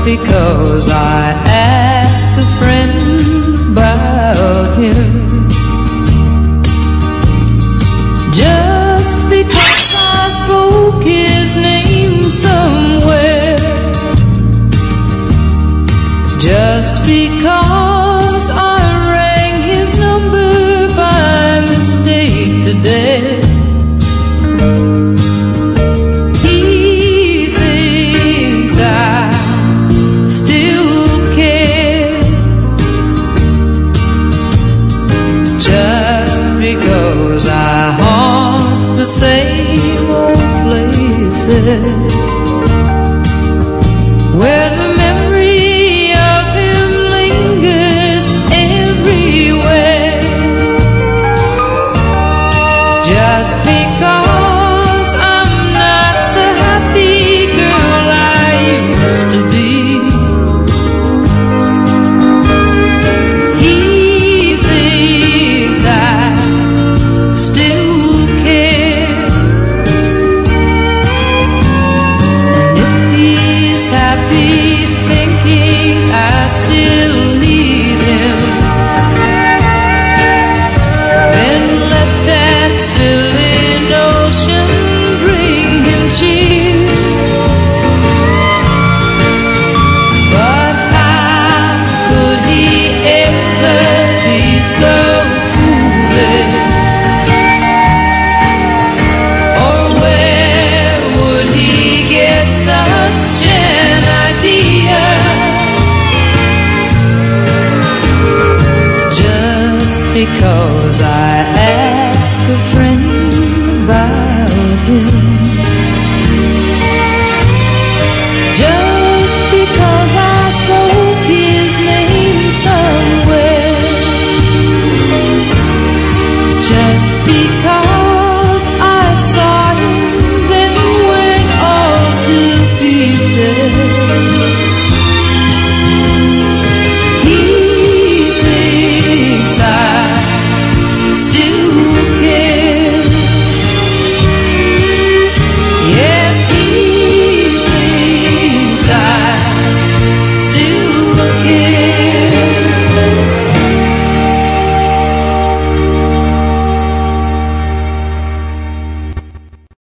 because I asked a friend about him, just because I spoke his name somewhere, just because I rang his number by mistake today. Because I haunt the same old places where the memory of him lingers everywhere. Just because I'm not the happy girl I used to be, because I asked a friend about him.